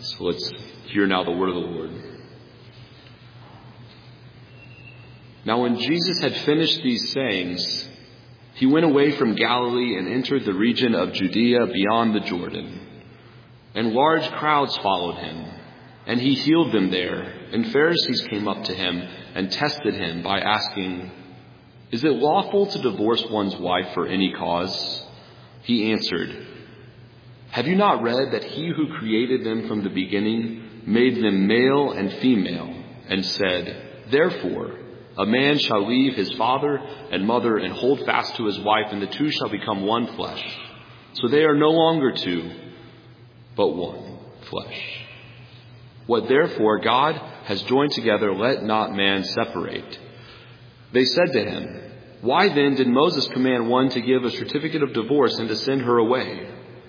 So let's hear now the word of the Lord. Now when Jesus had finished these sayings, he went away from Galilee and entered the region of Judea beyond the Jordan. And large crowds followed him, and he healed them there. And Pharisees came up to him and tested him by asking, "Is it lawful to divorce one's wife for any cause?" He answered, "Have you not read that he who created them from the beginning made them male and female, and said, 'Therefore, a man shall leave his father and mother and hold fast to his wife, and the two shall become one flesh. So they are no longer two, but one flesh. What therefore God has joined together, let not man separate.'" They said to him, "Why then did Moses command one to give a certificate of divorce and to send her away?"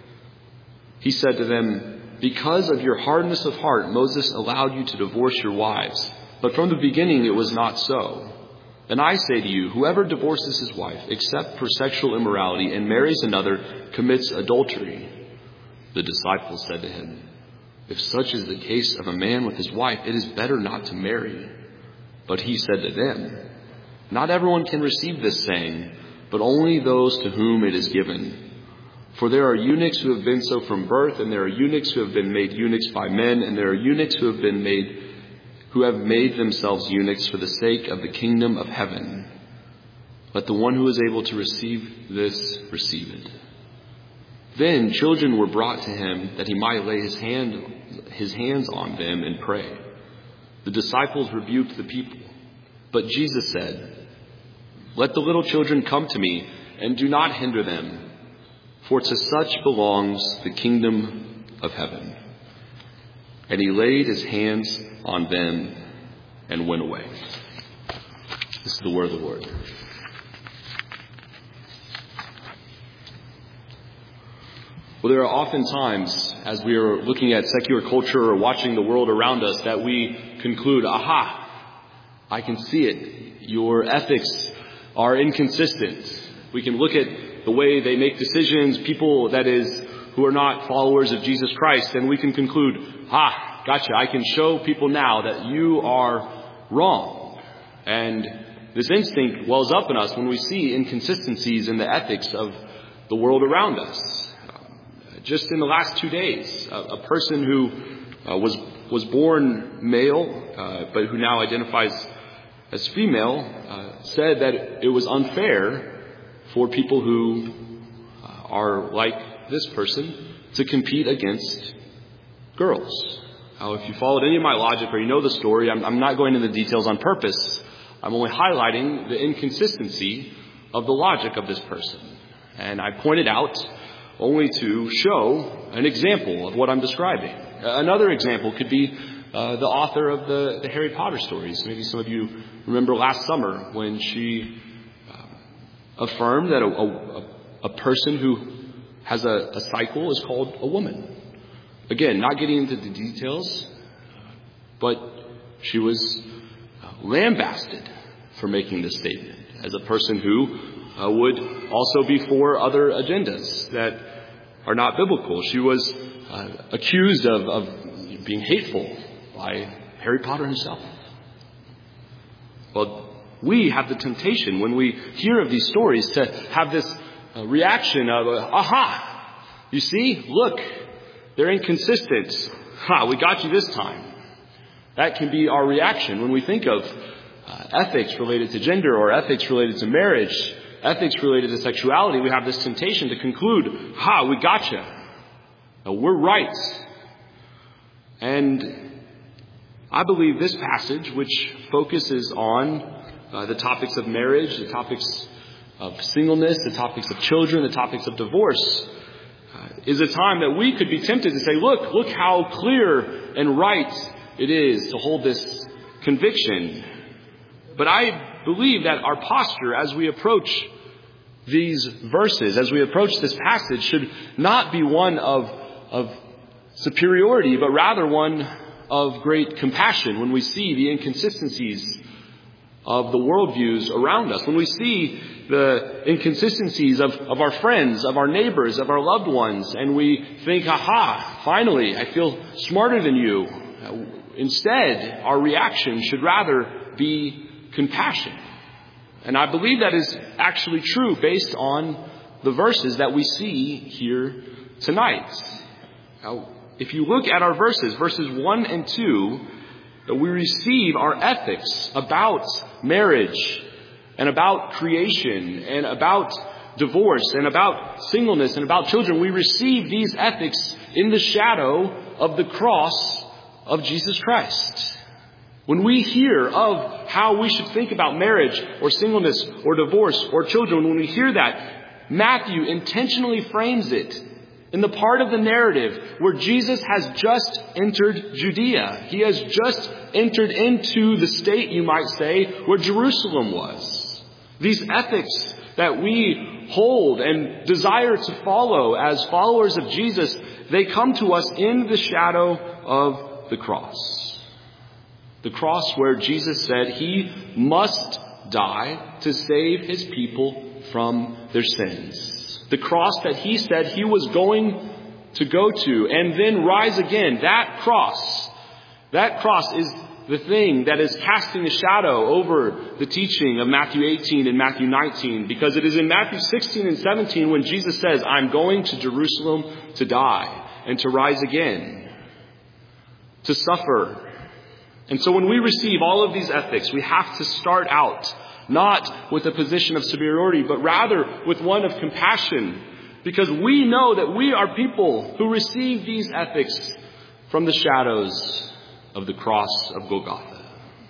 He said to them, "Because of your hardness of heart, Moses allowed you to divorce your wives. But from the beginning it was not so. And I say to you, whoever divorces his wife, except for sexual immorality, and marries another, commits adultery." The disciples said to him, "If such is the case of a man with his wife, it is better not to marry." But he said to them, "Not everyone can receive this saying, but only those to whom it is given. For there are eunuchs who have been so from birth, and there are eunuchs who have been made eunuchs by men, and there are eunuchs who have made themselves eunuchs for the sake of the kingdom of heaven. Let the one who is able to receive this receive it." Then children were brought to him that he might lay his hands on them and pray. The disciples rebuked the people. But Jesus said, "Let the little children come to me, and do not hinder them, for to such belongs the kingdom of heaven." And he laid his hands on them and went away. This is the word of the Lord. Well, there are often times as we are looking at secular culture or watching the world around us that we conclude, "Aha, I can see it. Your ethics are inconsistent." We can look at the way they make decisions, people, that is, who are not followers of Jesus Christ, and we can conclude, gotcha, I can show people now that you are wrong. And this instinct wells up in us when we see inconsistencies in the ethics of the world around us. Just in the last 2 days, a person who was born male, but who now identifies as female, said that it was unfair for people who are like this person to compete against girls. Now, if you followed any of my logic or you know the story, I'm not going into the details on purpose. I'm only highlighting the inconsistency of the logic of this person. And I pointed out only to show an example of what I'm describing. Another example could be the author of the Harry Potter stories. Maybe some of you remember last summer when she affirmed that a person who has a cycle is called a woman. Again, not getting into the details, but she was lambasted for making this statement as a person who would also be for other agendas that are not biblical. She was accused of being hateful by Harry Potter himself. Well, we have the temptation when we hear of these stories to have this reaction of, aha, you see, look, they're inconsistent. We got you this time. That can be our reaction when we think of ethics related to gender or ethics related to marriage, ethics related to sexuality. We have this temptation to conclude, we gotcha. We're right. And I believe this passage, which focuses on the topics of marriage, the topics of singleness, the topics of children, the topics of divorce, is a time that we could be tempted to say, look how clear and right it is to hold this conviction. But I believe that our posture as we approach these verses, as we approach this passage, should not be one of superiority, but rather one of great compassion when we see the inconsistencies of the worldviews around us, when we see the inconsistencies of our friends, of our neighbors, of our loved ones, and we think, Finally, I feel smarter than you. Instead, our reaction should rather be compassion. And I believe that is actually true based on the verses that we see here tonight. Now, if you look at our verses 1 and 2, we receive our ethics about marriage and about creation and about divorce and about singleness and about children. We receive these ethics in the shadow of the cross of Jesus Christ. When we hear of how we should think about marriage or singleness or divorce or children, when we hear that, Matthew intentionally frames it in the part of the narrative where Jesus has just entered Judea. He has just entered into the state, you might say, where Jerusalem was. These ethics that we hold and desire to follow as followers of Jesus, they come to us in the shadow of the cross. The cross where Jesus said he must die to save his people from their sins. The cross that he said he was going to go to and then rise again. That cross is the thing that is casting a shadow over the teaching of Matthew 18 and Matthew 19, because it is in Matthew 16 and 17 when Jesus says, I'm going to Jerusalem to die and to rise again, to suffer. And so when we receive all of these ethics, we have to start out not with a position of superiority, but rather with one of compassion, because we know that we are people who receive these ethics from the shadows of the cross of Golgotha.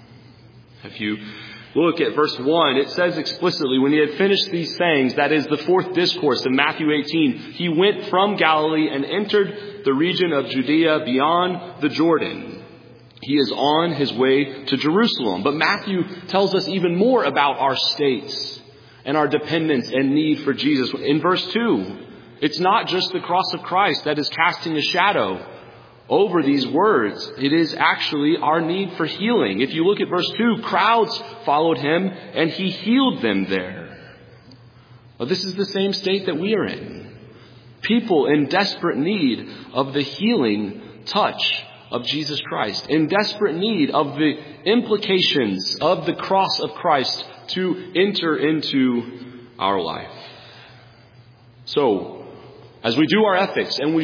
If you look at verse 1, it says explicitly, when he had finished these sayings, that is the fourth discourse of Matthew 18, he went from Galilee and entered the region of Judea beyond the Jordan. He is on his way to Jerusalem. But Matthew tells us even more about our states and our dependence and need for Jesus. In verse 2, it's not just the cross of Christ that is casting a shadow over these words. It is actually our need for healing. If you look at verse 2, crowds followed him and he healed them there. Well, this is the same state that we are in. People in desperate need of the healing touch of Jesus Christ, in desperate need of the implications of the cross of Christ to enter into our life. So, as we do our ethics, and we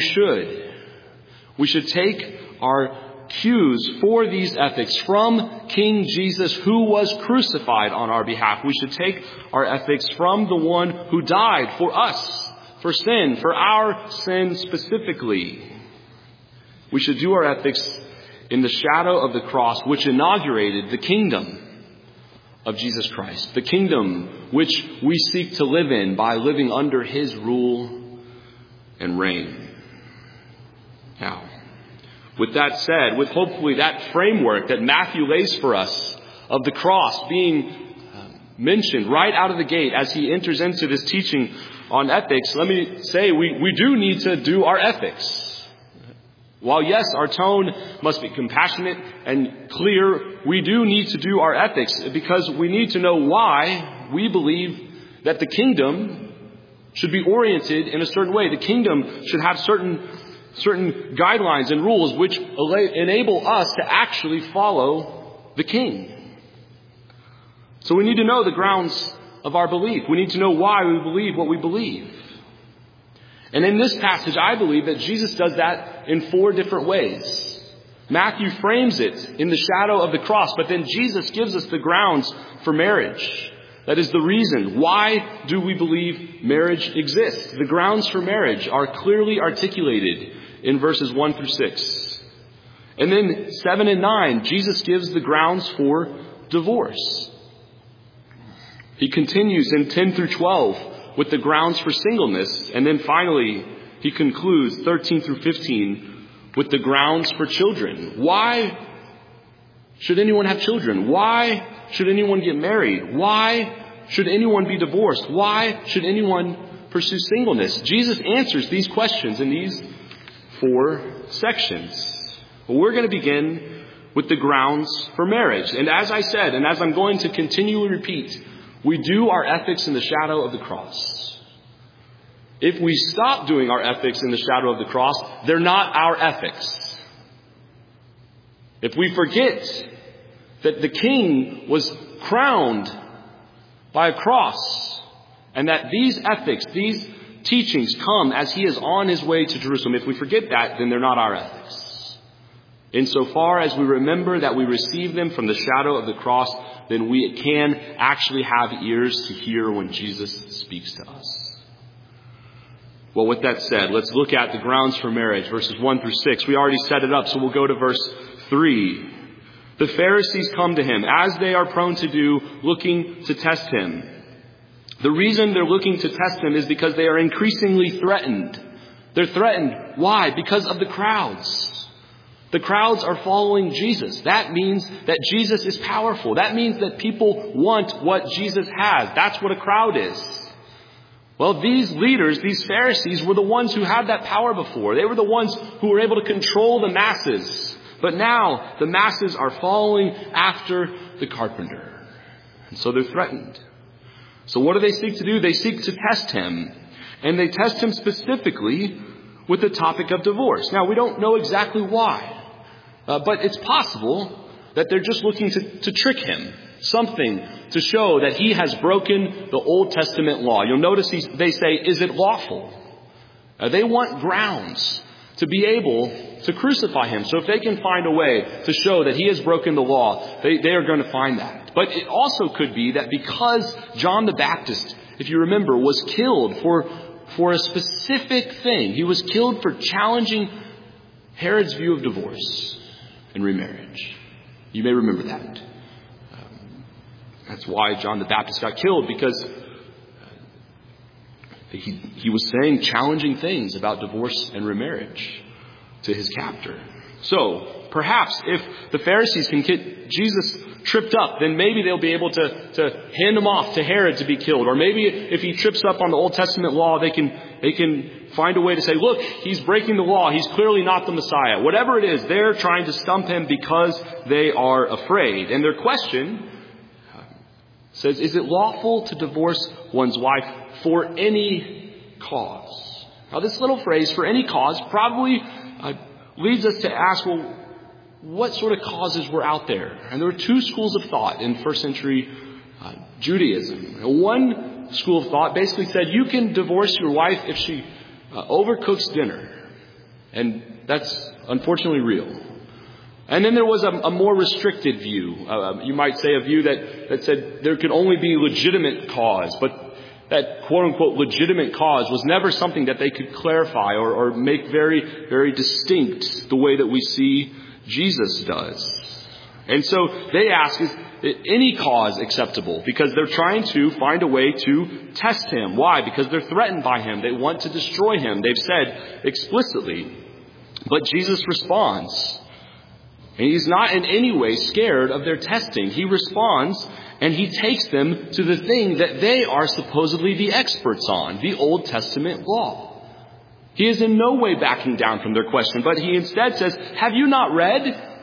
should take our cues for these ethics from King Jesus, who was crucified on our behalf. We should take our ethics from the one who died for us, for sin, for our sin specifically. We should do our ethics in the shadow of the cross, which inaugurated the kingdom of Jesus Christ, the kingdom which we seek to live in by living under his rule and reign. Now, with that said, with hopefully that framework that Matthew lays for us of the cross being mentioned right out of the gate as he enters into this teaching on ethics, let me say we do need to do our ethics. While yes, our tone must be compassionate and clear, we do need to do our ethics because we need to know why we believe that the kingdom should be oriented in a certain way. The kingdom should have certain guidelines and rules which enable us to actually follow the king. So we need to know the grounds of our belief. We need to know why we believe what we believe. And in this passage, I believe that Jesus does that in 4 different ways. Matthew frames it in the shadow of the cross, but then Jesus gives us the grounds for marriage. That is the reason. Why do we believe marriage exists? The grounds for marriage are clearly articulated in verses 1 through 6. And then 7 and 9, Jesus gives the grounds for divorce. He continues in 10 through 12 with the grounds for singleness. And then finally, he concludes 13 through 15 with the grounds for children. Why should anyone have children? Why should anyone get married? Why should anyone be divorced? Why should anyone pursue singleness? Jesus answers these questions in these 4 sections. But we're going to begin with the grounds for marriage. And as I said, and as I'm going to continually repeat, we do our ethics in the shadow of the cross. if we stop doing our ethics in the shadow of the cross, they're not our ethics. If we forget that the King was crowned by a cross, and that these ethics, these teachings come as he is on his way to Jerusalem, if we forget that, then they're not our ethics. Insofar as we remember that we receive them from the shadow of the cross, then we can actually have ears to hear when Jesus speaks to us. Well, with that said, let's look at the grounds for marriage, verses 1 through 6. We already set it up, so we'll go to verse 3. The Pharisees come to him, as they are prone to do, looking to test him. The reason they're looking to test him is because they are increasingly threatened. They're threatened. Why? Because of the crowds. The crowds are following Jesus. That means that Jesus is powerful. That means that people want what Jesus has. That's what a crowd is. Well, these leaders, these Pharisees, were the ones who had that power before. They were the ones who were able to control the masses. But now the masses are following after the carpenter. And so they're threatened. So what do they seek to do? They seek to test him. And they test him specifically with the topic of divorce. Now, we don't know exactly why. But it's possible that they're just looking to trick him. Something to show that he has broken the Old Testament law. You'll notice they say, is it lawful? They want grounds to be able to crucify him. So if they can find a way to show that he has broken the law, they are going to find that. But it also could be that because John the Baptist, if you remember, was killed for a specific thing. He was killed for challenging Herod's view of divorce and remarriage. You may remember that. That's why John the Baptist got killed, because he was saying challenging things about divorce and remarriage to his captor. So perhaps if the Pharisees can get Jesus tripped up, then maybe they'll be able to hand him off to Herod to be killed. Or maybe if he trips up on the Old Testament law, they can find a way to say, look, he's breaking the law. He's clearly not the Messiah. Whatever it is, they're trying to stump him because they are afraid. And their question says, is it lawful to divorce one's wife for any cause? Now, this little phrase, for any cause, probably leads us to ask, well, what sort of causes were out there? And there were two schools of thought in first century Judaism. One school of thought basically said you can divorce your wife if she overcooks dinner. And that's unfortunately real. And then there was a more restricted view. You might say a view that said there could only be legitimate cause. But that quote-unquote legitimate cause was never something that they could clarify or make very, very distinct the way that we see Jesus does. And so they ask, is any cause acceptable? Because they're trying to find a way to test him. Why? Because they're threatened by him. They want to destroy him. They've said explicitly. But Jesus responds. And he's not in any way scared of their testing. He responds and he takes them to the thing that they are supposedly the experts on, the Old Testament law. He is in no way backing down from their question, but he instead says, have you not read?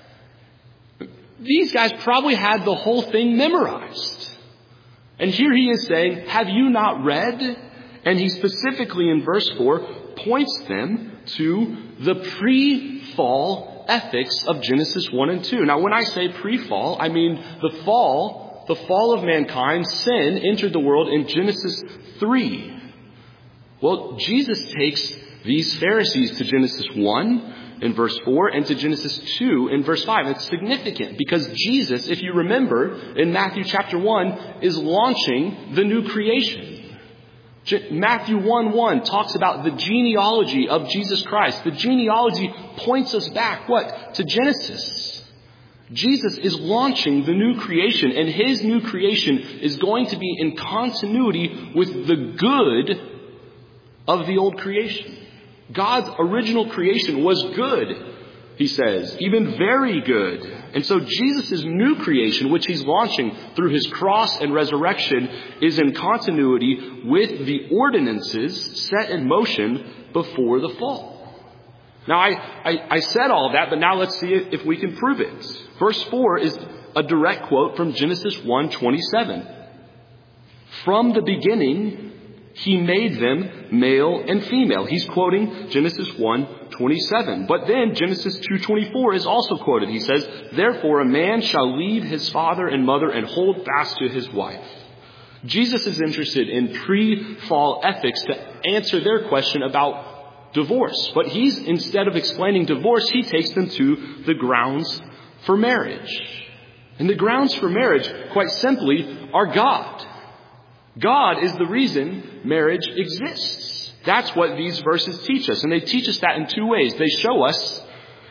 These guys probably had the whole thing memorized. And here he is saying, have you not read? And he specifically in verse 4 points them to the pre-fall ethics of Genesis 1 and 2. Now, when I say pre-fall, I mean the fall of mankind, sin entered the world in Genesis 3. Well, Jesus takes these Pharisees to Genesis 1 in verse 4 and to Genesis 2 in verse 5. It's significant because Jesus, if you remember, in Matthew chapter 1, is launching the new creation. Matthew 1:1 talks about the genealogy of Jesus Christ. The genealogy points us back, what? To Genesis. Jesus is launching the new creation, and his new creation is going to be in continuity with the good of the old creation. God's original creation was good, he says, even very good. And so Jesus' new creation, which he's launching through his cross and resurrection, is in continuity with the ordinances set in motion before the fall. Now, I said all of that, but now let's see if we can prove it. Verse 4 is a direct quote from Genesis 1:27. From the beginning, He made them male and female. He's quoting Genesis 1:27. But then Genesis 2:24 is also quoted. He says, therefore a man shall leave his father and mother and hold fast to his wife. Jesus is interested in pre-fall ethics to answer their question about divorce. But instead of explaining divorce, he takes them to the grounds for marriage. And the grounds for marriage, quite simply, are God. God is the reason marriage exists. That's what these verses teach us. And they teach us that in two ways. They show us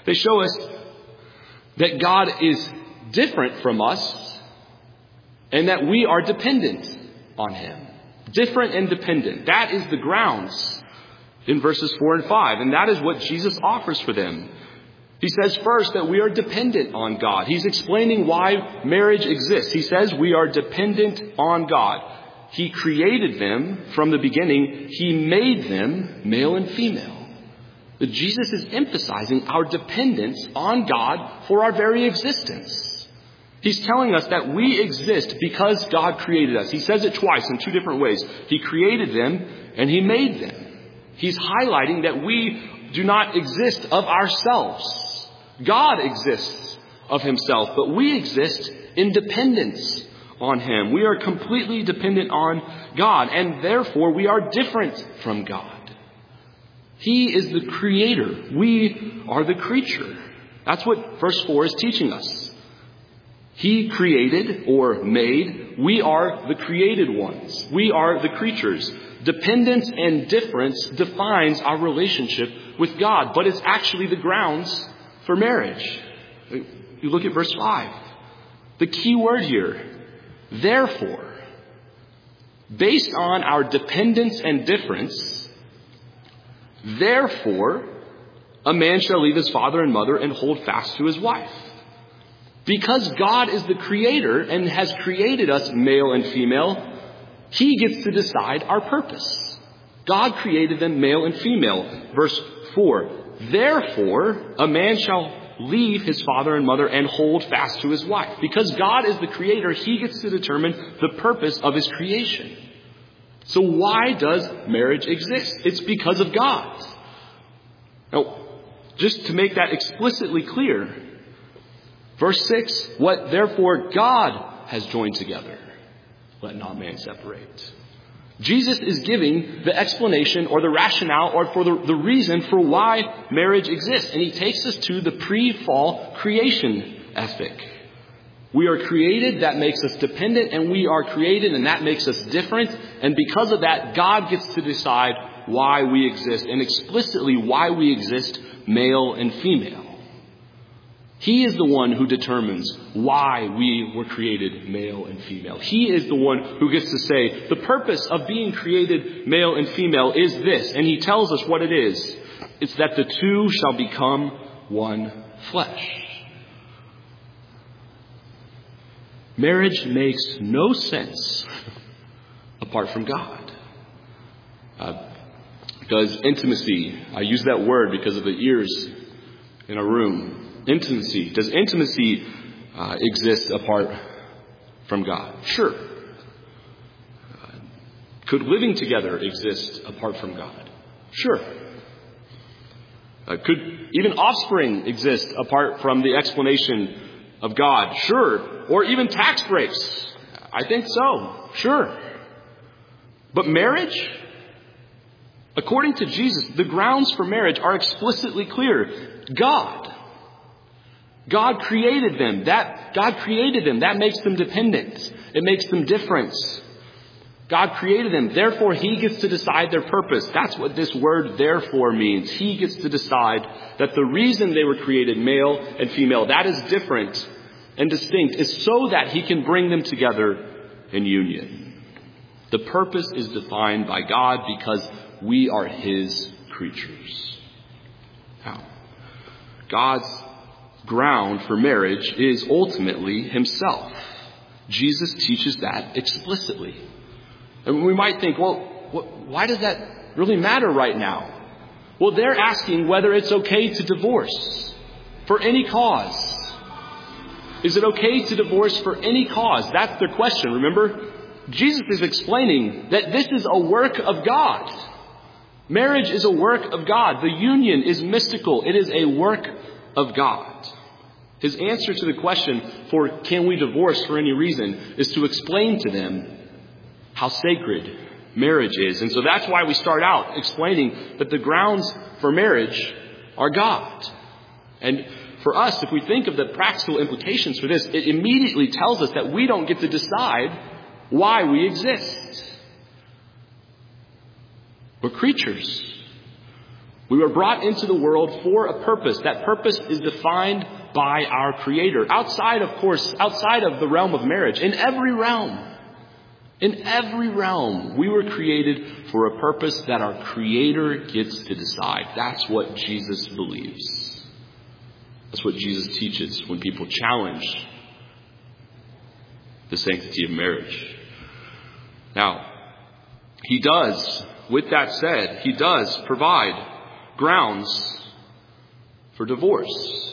that God is different from us and that we are dependent on him. Different and dependent. That is the grounds in verses 4 and 5. And that is what Jesus offers for them. He says first that we are dependent on God. He's explaining why marriage exists. He says we are dependent on God. He created them from the beginning. He made them male and female. But Jesus is emphasizing our dependence on God for our very existence. He's telling us that we exist because God created us. He says it twice in two different ways. He created them and he made them. He's highlighting that we do not exist of ourselves. God exists of himself, but we exist in dependence on him. We are completely dependent on God, and therefore we are different from God. He is the creator. We are the creature. That's what verse 4 is teaching us. He created or made. We are the created ones. We are the creatures. Dependence and difference defines our relationship with God, but it's actually the grounds for marriage. You look at verse 5. The key word here, therefore, based on our dependence and difference, therefore, a man shall leave his father and mother and hold fast to his wife. Because God is the creator and has created us male and female, he gets to decide our purpose. God created them male and female. Verse 4, therefore, a man shall leave his father and mother and hold fast to his wife. Because God is the creator, he gets to determine the purpose of his creation. So why does marriage exist? It's because of God. Now, just to make that explicitly clear, verse 6, what therefore God has joined together, let not man separate. Jesus is giving the explanation or the rationale or for the reason for why marriage exists. And he takes us to the pre-fall creation ethic. We are created, that makes us dependent, and we are created and that makes us different. And because of that, God gets to decide why we exist, and explicitly why we exist male and female. He is the one who determines why we were created male and female. He is the one who gets to say, the purpose of being created male and female is this. And he tells us what it is. It's that the two shall become one flesh. Marriage makes no sense apart from God. Does intimacy, I use that word because of the ears in a room. Intimacy. Does intimacy exist apart from God? Sure. Could living together exist apart from God? Sure. Could even offspring exist apart from the explanation of God? Sure. Or even tax breaks? I think so. Sure. But marriage? According to Jesus, the grounds for marriage are explicitly clear. God created them. That makes them dependent. It makes them different. God created them. Therefore, he gets to decide their purpose. That's what this word therefore means. He gets to decide that the reason they were created male and female, that is different and distinct, is so that he can bring them together in union. The purpose is defined by God because we are his creatures. Now, God's ground for marriage is ultimately himself. Jesus teaches that explicitly. And we might think, well, why does that really matter right now? Well, they're asking whether it's okay to divorce for any cause. Is it okay to divorce for any cause? That's their question, remember? Jesus is explaining that this is a work of God. Marriage is a work of God. The union is mystical. It is a work of God. His answer to the question for can we divorce for any reason is to explain to them how sacred marriage is. And so that's why we start out explaining that the grounds for marriage are God. And for us, if we think of the practical implications for this, it immediately tells us that we don't get to decide why we exist. We're creatures. We were brought into the world for a purpose. That purpose is defined by our Creator. Outside of the realm of marriage, in every realm, we were created for a purpose that our Creator gets to decide. That's what Jesus believes. That's what Jesus teaches when people challenge the sanctity of marriage. Now, with that said, he does provide grounds for divorce.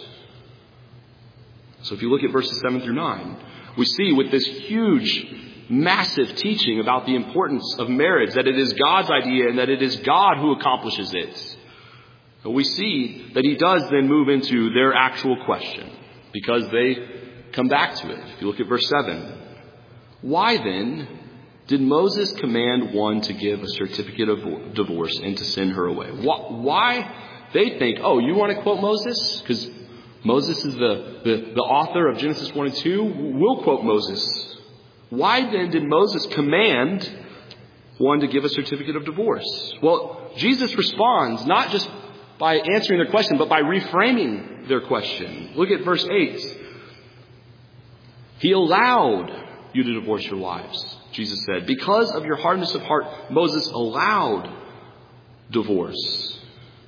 So if you look at verses 7 through 9, we see with this huge, massive teaching about the importance of marriage, that it is God's idea and that it is God who accomplishes it. But we see that he does then move into their actual question, because they come back to it. If you look at verse 7, why then did Moses command one to give a certificate of divorce and to send her away? Why? They think, oh, you want to quote Moses? Because Moses is the author of Genesis 1 and 2. We'll quote Moses. Why then did Moses command one to give a certificate of divorce? Well, Jesus responds not just by answering their question, but by reframing their question. Look at verse 8. He allowed you to divorce your wives, Jesus said. Because of your hardness of heart, Moses allowed divorce.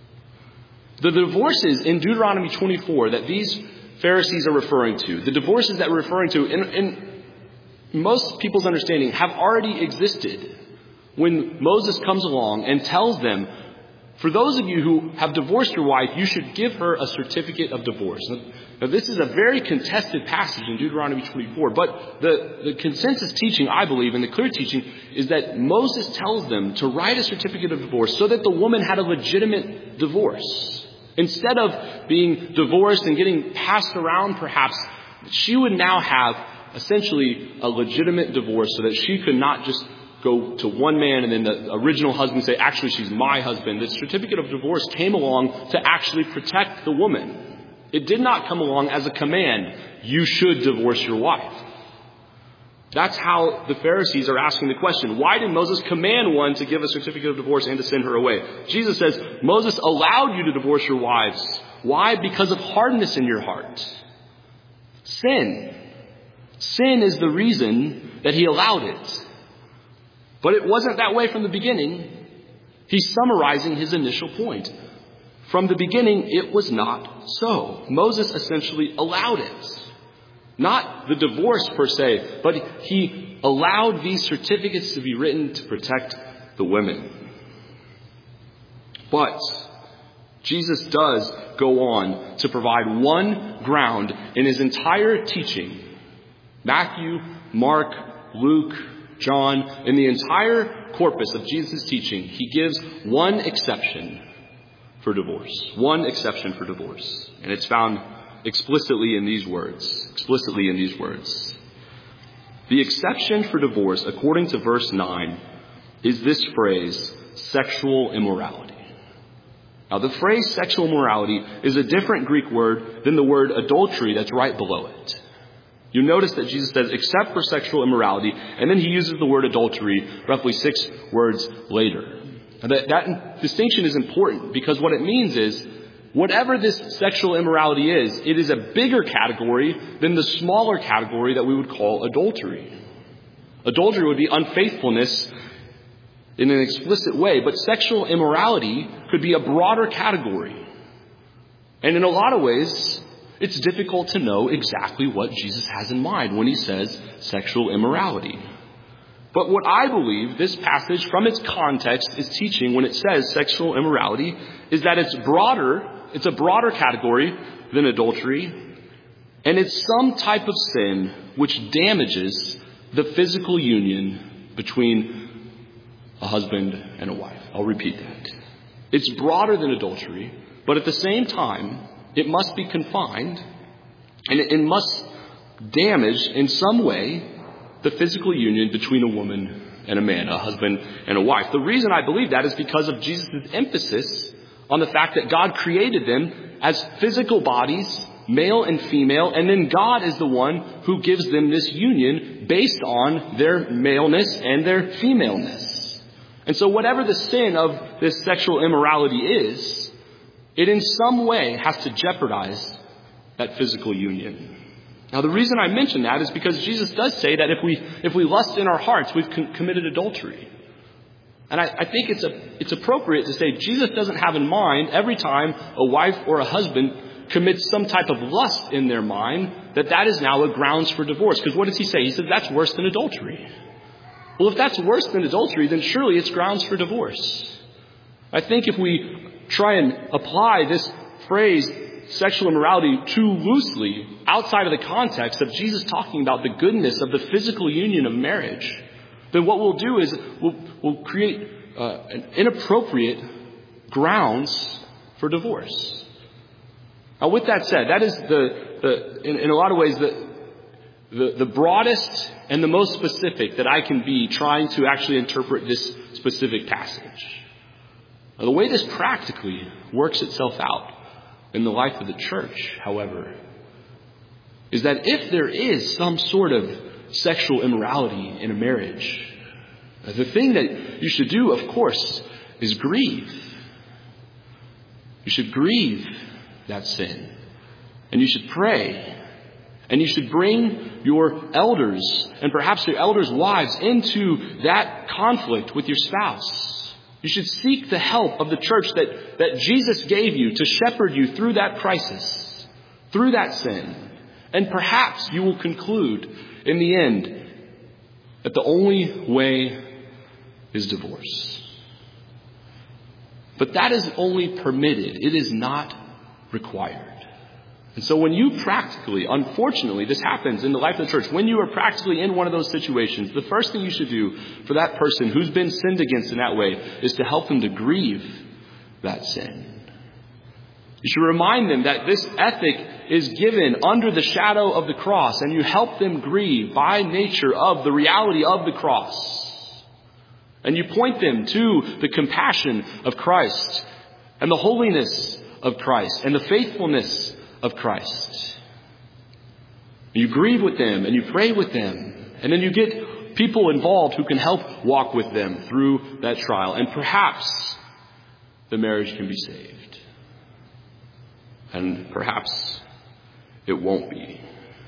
The divorces in Deuteronomy 24 that these Pharisees are referring to, the divorces that we're referring to, in most people's understanding, have already existed when Moses comes along and tells them, for those of you who have divorced your wife, you should give her a certificate of divorce. Now, this is a very contested passage in Deuteronomy 24, but the consensus teaching, I believe, and the clear teaching is that Moses tells them to write a certificate of divorce so that the woman had a legitimate divorce. Instead of being divorced and getting passed around, perhaps, she would now have essentially a legitimate divorce so that she could not just go to one man and then the original husband say, actually, she's my husband. The certificate of divorce came along to actually protect the woman. It did not come along as a command. You should divorce your wife. That's how the Pharisees are asking the question. Why did Moses command one to give a certificate of divorce and to send her away? Jesus says, Moses allowed you to divorce your wives. Why? Because of hardness in your heart. Sin. Sin is the reason that he allowed it. But it wasn't that way from the beginning. He's summarizing his initial point. From the beginning, it was not so. Moses essentially allowed it. Not the divorce per se, but he allowed these certificates to be written to protect the women. But Jesus does go on to provide one ground in his entire teaching. Matthew, Mark, Luke, John, in the entire corpus of Jesus' teaching, he gives one exception for divorce. One exception for divorce. And it's found explicitly in these words. The exception for divorce, according to verse 9, is this phrase, sexual immorality. Now, the phrase sexual immorality is a different Greek word than the word adultery that's right below it. You notice that Jesus says, except for sexual immorality, and then he uses the word adultery roughly 6 words later. And that distinction is important because what it means is, whatever this sexual immorality is, it is a bigger category than the smaller category that we would call adultery. Adultery would be unfaithfulness in an explicit way, but sexual immorality could be a broader category. And in a lot of ways, it's difficult to know exactly what Jesus has in mind when he says sexual immorality. But what I believe this passage from its context is teaching when it says sexual immorality is that it's a broader category than adultery, and it's some type of sin which damages the physical union between a husband and a wife. I'll repeat that. It's broader than adultery, but at the same time, it must be confined, and it must damage in some way the physical union between a woman and a man, a husband and a wife. The reason I believe that is because of Jesus' emphasis on the fact that God created them as physical bodies, male and female, and then God is the one who gives them this union based on their maleness and their femaleness. And so whatever the sin of this sexual immorality is, it in some way has to jeopardize that physical union. Now, the reason I mention that is because Jesus does say that if we lust in our hearts, we've committed adultery. And I think it's appropriate to say Jesus doesn't have in mind every time a wife or a husband commits some type of lust in their mind that is now a grounds for divorce. Because what does he say? He says that's worse than adultery. Well, if that's worse than adultery, then surely it's grounds for divorce. I think if we try and apply this phrase sexual immorality too loosely outside of the context of Jesus talking about the goodness of the physical union of marriage, then what we'll do is we'll create an inappropriate grounds for divorce. Now, with that said, that is in a lot of ways the broadest and the most specific that I can be trying to actually interpret this specific passage. Now, the way this practically works itself out in the life of the church, however, is that if there is some sort of sexual immorality in a marriage, the thing that you should do, of course, is grieve. You should grieve that sin. And you should pray. And you should bring your elders and perhaps your elders' wives into that conflict with your spouse. You should seek the help of the church that Jesus gave you to shepherd you through that crisis, through that sin. And perhaps you will conclude in the end that the only way is divorce. But that is only permitted. It is not required. And so when you practically, unfortunately, this happens in the life of the church, when you are practically in one of those situations, the first thing you should do for that person who's been sinned against in that way is to help them to grieve that sin. You should remind them that this ethic is given under the shadow of the cross, and you help them grieve by nature of the reality of the cross. And you point them to the compassion of Christ and the holiness of Christ and the faithfulness of Christ. You grieve with them and you pray with them, and then you get people involved who can help walk with them through that trial, and perhaps the marriage can be saved. And perhaps it won't be.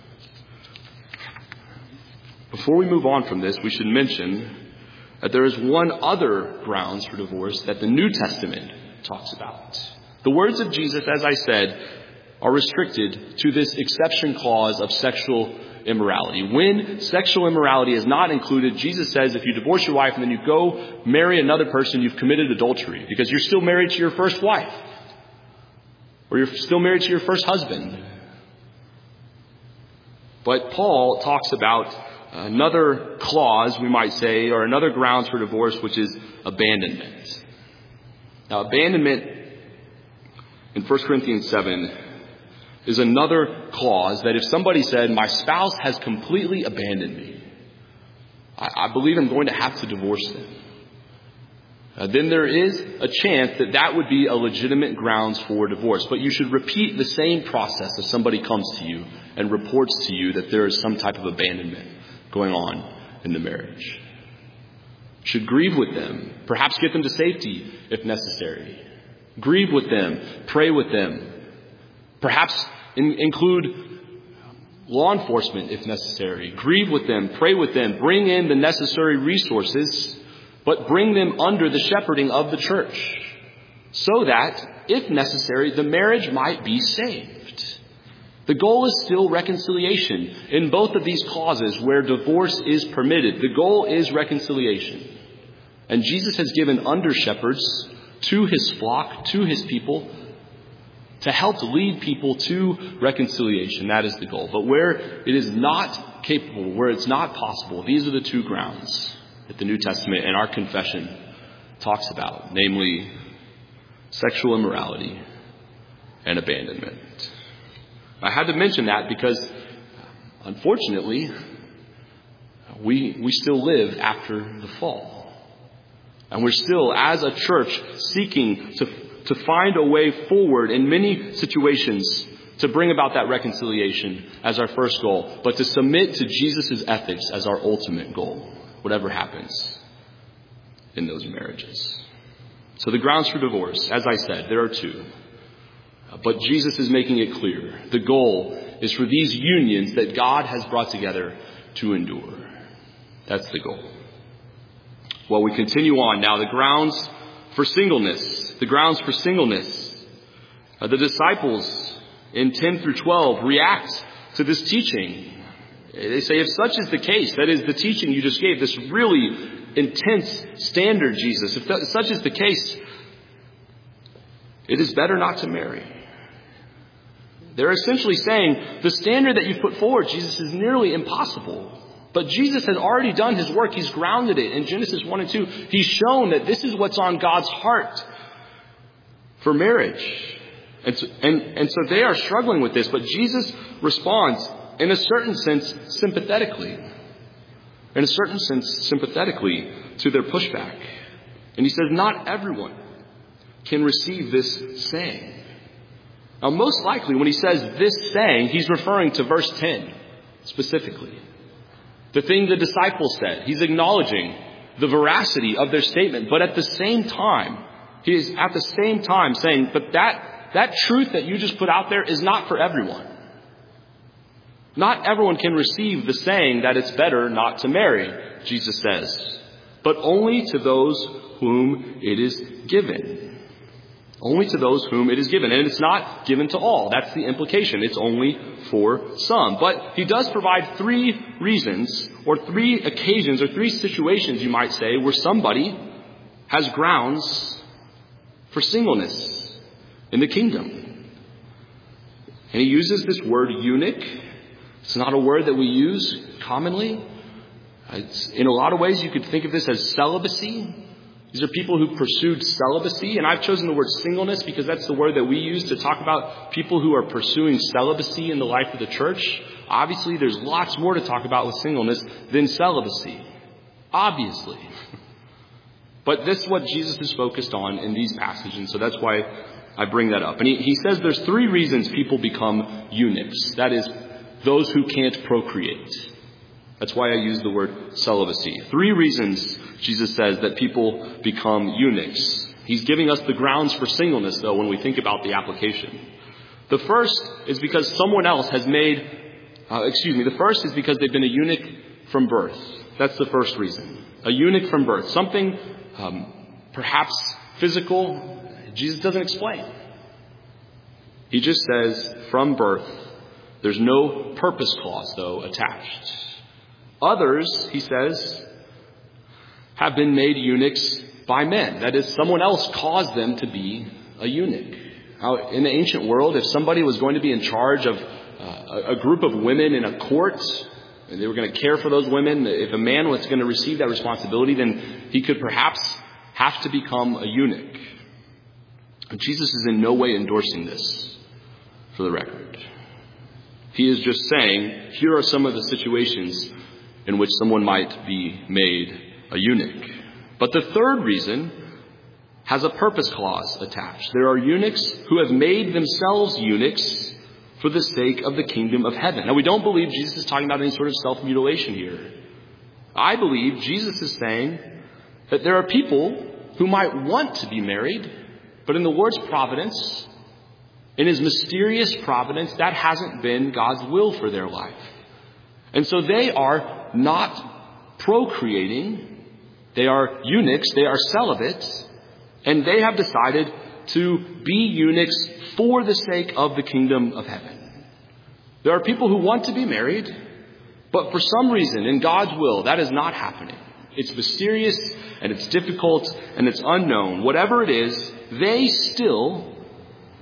Before we move on from this, we should mention that there is one other grounds for divorce that the New Testament talks about. The words of Jesus, as I said, are restricted to this exception clause of sexual immorality. When sexual immorality is not included, Jesus says if you divorce your wife and then you go marry another person, you've committed adultery because you're still married to your first wife, or you're still married to your first husband. But Paul talks about another clause, we might say, or another grounds for divorce, which is abandonment. Now, abandonment in 1 Corinthians 7 is another clause that if somebody said, my spouse has completely abandoned me, I believe I'm going to have to divorce them. Then there is a chance that would be a legitimate grounds for divorce. But you should repeat the same process if somebody comes to you and reports to you that there is some type of abandonment going on in the marriage. You should grieve with them, perhaps get them to safety if necessary. Grieve with them, pray with them. Perhaps include law enforcement if necessary. Grieve with them, pray with them, bring in the necessary resources, but bring them under the shepherding of the church so that, if necessary, the marriage might be saved. The goal is still reconciliation. In both of these clauses where divorce is permitted, the goal is reconciliation. And Jesus has given under-shepherds to his flock, to his people, to help lead people to reconciliation. That is the goal. But where it is not capable, where it's not possible, these are the two grounds. that the New Testament and our confession talks about, namely sexual immorality and abandonment. I had to mention that because, unfortunately, we still live after the fall. And we're still, as a church, seeking to find a way forward in many situations to bring about that reconciliation as our first goal, but to submit to Jesus' ethics as our ultimate goal, whatever happens in those marriages. So the grounds for divorce, as I said, there are two. But Jesus is making it clear. The goal is for these unions that God has brought together to endure. That's the goal. Well, we continue on now. The grounds for singleness. The grounds for singleness. The disciples in 10 through 12 react to this teaching. They say, if such is the case, that is the teaching you just gave, this really intense standard, Jesus, if such is the case, it is better not to marry. They're essentially saying the standard that you've put forward, Jesus, is nearly impossible. But Jesus has already done his work. He's grounded it in Genesis 1 and 2. He's shown that this is what's on God's heart for marriage. And so they are struggling with this. But Jesus responds, in a certain sense, sympathetically. In a certain sense, sympathetically to their pushback. And he says, not everyone can receive this saying. Now, most likely when he says this saying, he's referring to verse 10 specifically. The thing the disciples said. He's acknowledging the veracity of their statement. But at the same time, he is at the same time saying, but that truth that you just put out there is not for everyone. Not everyone can receive the saying that it's better not to marry, Jesus says. But only to those whom it is given. Only to those whom it is given. And it's not given to all. That's the implication. It's only for some. But he does provide three reasons, or three occasions, or three situations, you might say, where somebody has grounds for singleness in the kingdom. And he uses this word eunuch. It's not a word that we use commonly. In a lot of ways, you could think of this as celibacy. These are people who pursued celibacy, and I've chosen the word singleness because that's the word that we use to talk about people who are pursuing celibacy in the life of the church. Obviously, there's lots more to talk about with singleness than celibacy. Obviously. But this is what Jesus is focused on in these passages, and so that's why I bring that up. And he says there's three reasons people become eunuchs. That is, those who can't procreate. That's why I use the word celibacy. Three reasons, Jesus says, that people become eunuchs. He's giving us the grounds for singleness, though, when we think about the application. The first is because someone else has the first is because they've been a eunuch from birth. That's the first reason. A eunuch from birth. Something perhaps physical. Jesus doesn't explain. He just says, from birth. There's no purpose clause, though, attached. Others, he says, have been made eunuchs by men. That is, someone else caused them to be a eunuch. Now, in the ancient world, if somebody was going to be in charge of a group of women in a court, and they were going to care for those women, if a man was going to receive that responsibility, then he could perhaps have to become a eunuch. And Jesus is in no way endorsing this, for the record. He is just saying, here are some of the situations in which someone might be made a eunuch. But the third reason has a purpose clause attached. There are eunuchs who have made themselves eunuchs for the sake of the kingdom of heaven. Now, we don't believe Jesus is talking about any sort of self-mutilation here. I believe Jesus is saying that there are people who might want to be married, but in the Lord's providence, in his mysterious providence, that hasn't been God's will for their life. And so they are not procreating. They are eunuchs. They are celibates. And they have decided to be eunuchs for the sake of the kingdom of heaven. There are people who want to be married, but for some reason in God's will, that is not happening. It's mysterious and it's difficult and it's unknown. Whatever it is, they still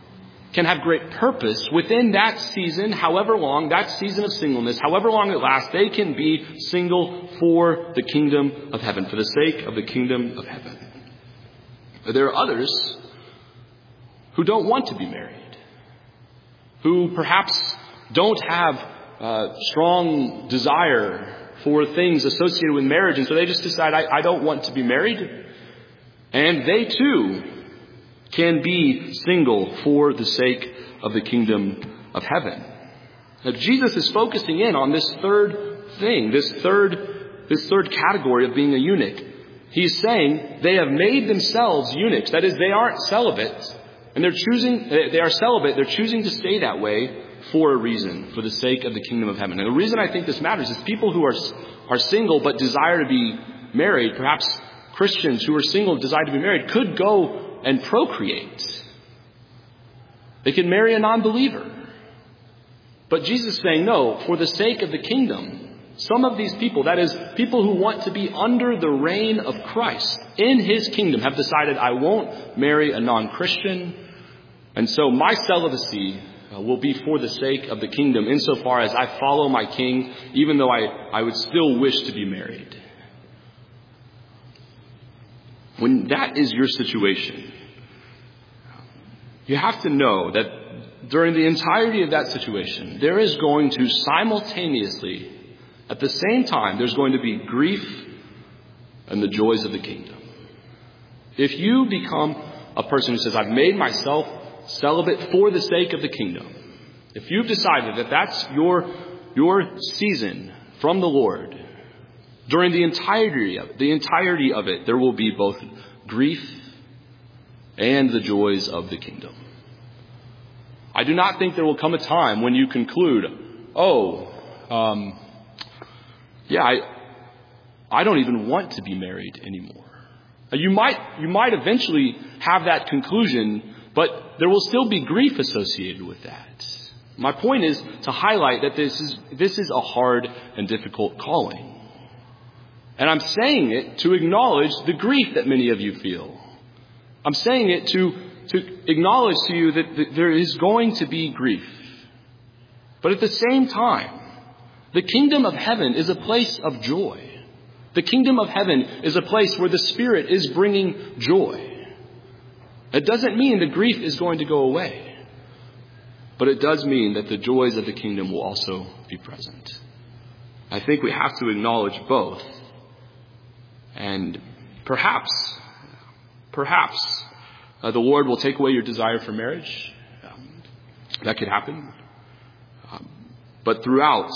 can have great purpose within that season, however long, that season of singleness, however long it lasts, they can be single for the kingdom of heaven, for the sake of the kingdom of heaven. There are others who don't want to be married, who perhaps don't have strong desire for things associated with marriage, and so they just decide, I don't want to be married. And they too can be single for the sake of the kingdom of heaven. Now, Jesus is focusing in on this third thing, this third category of being a eunuch. He's saying they have made themselves eunuchs. That is, they aren't celibate, and they are celibate. They're choosing to stay that way for a reason, for the sake of the kingdom of heaven. And the reason I think this matters is people who are single but desire to be married, perhaps Christians who are single desire to be married, could go and procreate. They can marry a non-believer. But Jesus is saying, no, for the sake of the kingdom, some of these people, that is, people who want to be under the reign of Christ in his kingdom, have decided, I won't marry a non-Christian. And so my celibacy will be for the sake of the kingdom, insofar as I follow my king, even though I would still wish to be married. When that is your situation, you have to know that during the entirety of that situation, there is going to simultaneously, at the same time, there's going to be grief and the joys of the kingdom. If you become a person who says, I've made myself celibate for the sake of the kingdom, if you've decided that that's your season from the Lord, during the entirety of it, there will be both grief and the joys of the kingdom. I do not think there will come a time when you conclude, I don't even want to be married anymore. You might eventually have that conclusion, but there will still be grief associated with that. My point is to highlight that this is a hard and difficult calling. And I'm saying it to acknowledge the grief that many of you feel. I'm saying it to acknowledge to you that there is going to be grief. But at the same time, the kingdom of heaven is a place of joy. The kingdom of heaven is a place where the Spirit is bringing joy. It doesn't mean the grief is going to go away. But it does mean that the joys of the kingdom will also be present. I think we have to acknowledge both. And perhaps the Lord will take away your desire for marriage. That could happen. But throughout,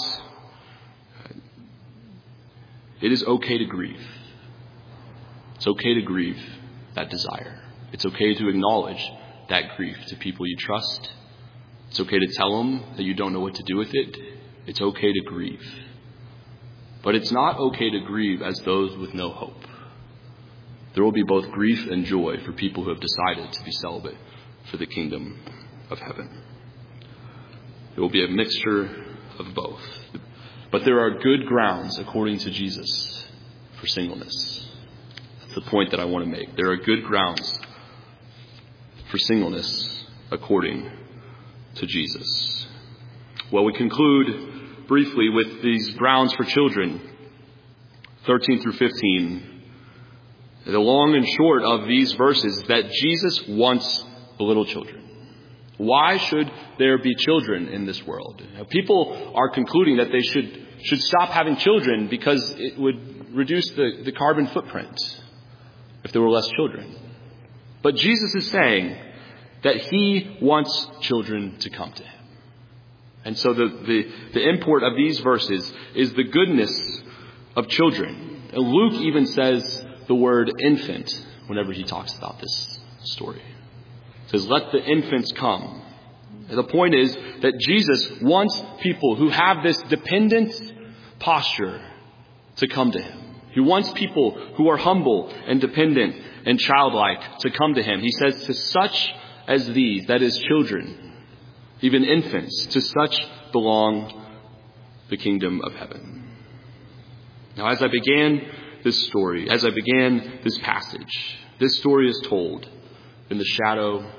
it is okay to grieve. It's okay to grieve that desire. It's okay to acknowledge that grief to people you trust. It's okay to tell them that you don't know what to do with it. It's okay to grieve. But it's not okay to grieve as those with no hope. There will be both grief and joy for people who have decided to be celibate for the kingdom of heaven. There will be a mixture of both. But there are good grounds, according to Jesus, for singleness. That's the point that I want to make. There are good grounds for singleness, according to Jesus. Well, we conclude briefly with these grounds for children, 13 through 15. The long and short of these verses is that Jesus wants little children. Why should there be children in this world? People are concluding that they should stop having children because it would reduce the carbon footprint if there were less children. But Jesus is saying that he wants children to come to him. And so the import of these verses is the goodness of children. And Luke even says the word infant whenever he talks about this story. He says, let the infants come. And the point is that Jesus wants people who have this dependent posture to come to him. He wants people who are humble and dependent and childlike to come to him. He says, to such as these, that is children, even infants, to such belong the kingdom of heaven. Now, as I began this story, as I began this passage, this story is told in the shadow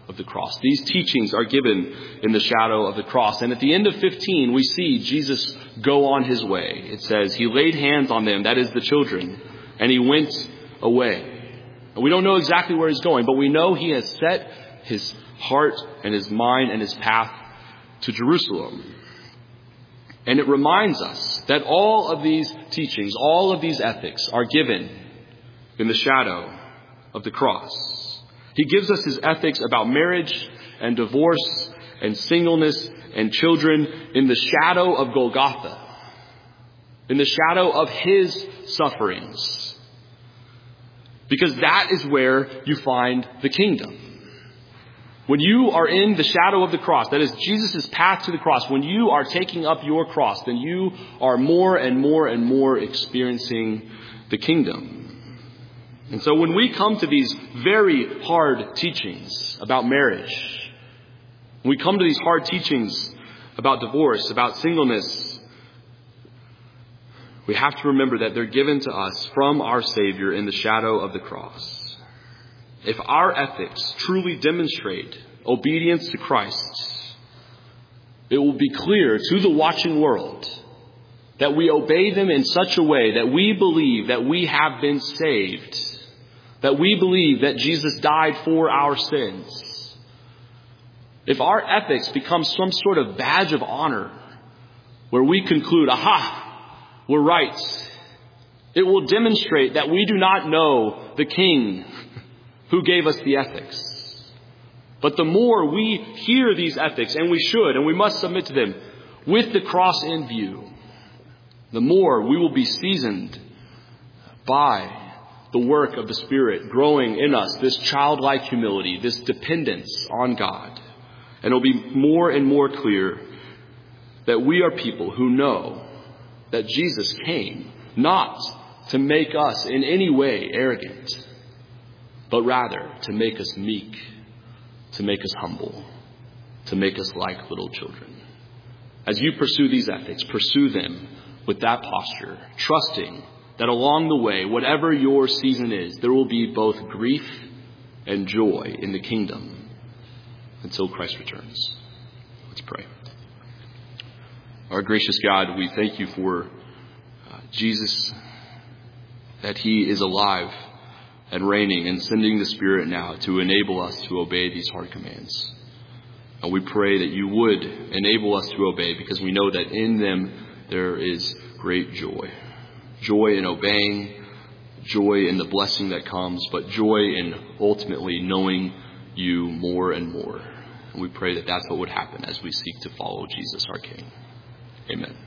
of the cross. These teachings are given in the shadow of the cross. And at the end of 15, we see Jesus go on his way. It says, he laid hands on them, that is the children, and he went away. And we don't know exactly where he's going, but we know he has set his heart and his mind and his path to Jerusalem. And it reminds us that all of these teachings, all of these ethics are given in the shadow of the cross. He gives us his ethics about marriage and divorce and singleness and children in the shadow of Golgotha, in the shadow of his sufferings. Because that is where you find the kingdom. When you are in the shadow of the cross, that is Jesus' path to the cross, when you are taking up your cross, then you are more and more and more experiencing the kingdom. And so when we come to these very hard teachings about marriage, when we come to these hard teachings about divorce, about singleness, we have to remember that they're given to us from our Savior in the shadow of the cross. If our ethics truly demonstrate obedience to Christ, it will be clear to the watching world that we obey them in such a way that we believe that we have been saved, that we believe that Jesus died for our sins. If our ethics become some sort of badge of honor where we conclude, aha, we're right, it will demonstrate that we do not know the King who gave us the ethics. But the more we hear these ethics, and we should, and we must submit to them with the cross in view, the more we will be seasoned by the work of the Spirit growing in us, this childlike humility, this dependence on God. And it'll be more and more clear that we are people who know that Jesus came not to make us in any way arrogant, but rather to make us meek, to make us humble, to make us like little children. As you pursue these ethics, pursue them with that posture, trusting that along the way, whatever your season is, there will be both grief and joy in the kingdom until Christ returns. Let's pray. Our gracious God, we thank you for Jesus, that he is alive and reigning and sending the Spirit now to enable us to obey these hard commands. And we pray that you would enable us to obey, because we know that in them there is great joy. Joy in obeying, joy in the blessing that comes, but joy in ultimately knowing you more and more. And we pray that that's what would happen as we seek to follow Jesus, our King. Amen.